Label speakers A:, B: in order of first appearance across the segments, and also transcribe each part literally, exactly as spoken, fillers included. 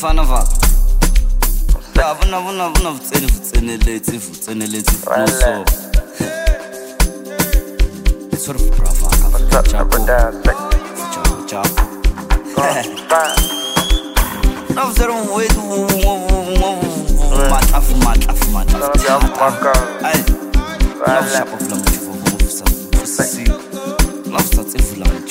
A: fana va. Ya vona vona vona vutseni vutseni leti vutseni leti so. It's sort of brava.
B: What's up, number down,
A: Ciao ciao. No zero way to matla matla matla. Ai. No shop of love for for see. Love starts if love.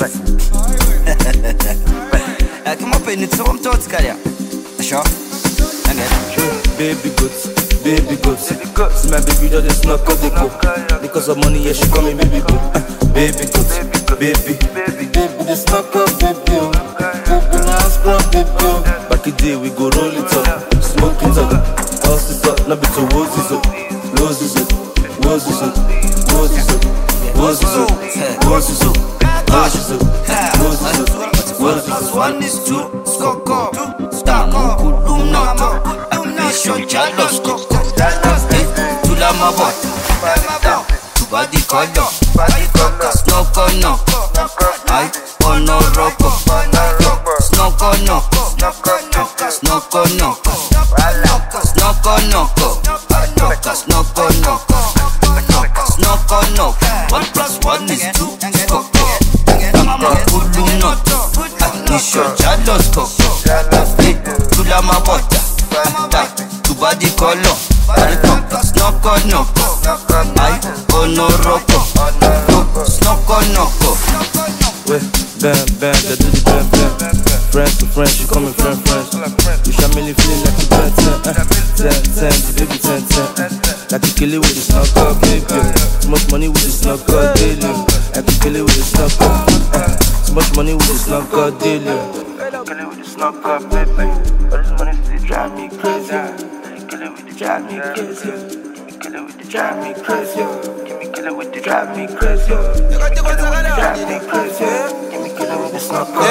A: Come up in it so I'm told Kalia. Sure.
C: Baby goods, baby goods. See my baby just knock up the go. Because of money, yeah, she call me baby good. Uh, baby goods, baby, baby, baby, just knock up baby. Baby, now scrub baby. Back in the day, we go roll it up, smoke it up, house it up, now be to roses up, roses up, roses up, roses up, roses up, roses up, roses up, roses up, roses up.
A: One is two, skoko, stamo, kudum noto. Mission Charlos Coco, Tulama Bot, Body Color, Snoko no, I Ono Rocco, Snoko no, Snoko no, Snoko no, Snoko no, Snoko no, one plus one is two, Coco, Kulu Noto, Mission Charlos Coco, Tulama Bot. Tu body color, snoko noko, ay ono roko, snoko noko.
C: Wait, bam bam, they do the bam bam. Friends to friends, she coming friend friends. You shall me feeling like you ten ten, ten ten, the baby ten ten. Like you kill it with the snoko, baby. Too much money with the snoko, daily. Like you kill it with the snoko. Too much money with the snoko, daily. Kill it with the snoko, baby. All this money still drive me crazy. Kill it with the drive me crazy. Kill it with the drive me crazy. Give me kill it with the drive me crazy. Kill it with the drive me crazy. Give me kill it with the snoko.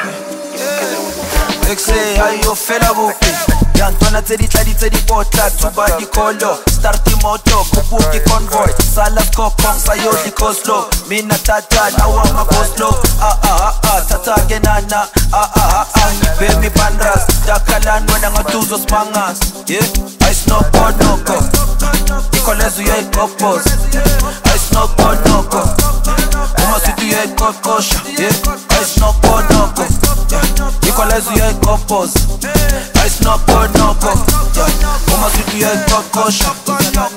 D: They say how you feel about it. Yantwana tedi tedi tedi botla tuba di kolo. Start the moto, kubuki convoy. Salas kopong sayo di koslo. Mina tata na wama koslo. Ah ah ah ah tata genana. Ah ah ah ah baby bandras. Dakalan wena ngatuzos mangas. Yeah, I snow konoko. Ikolezu ye kopos. I snow konoko. Uma situ ye kokosha. Yeah, I snow konoko. Ikolezu ye kopos. I snow konoko. Uma situ ye kokosha.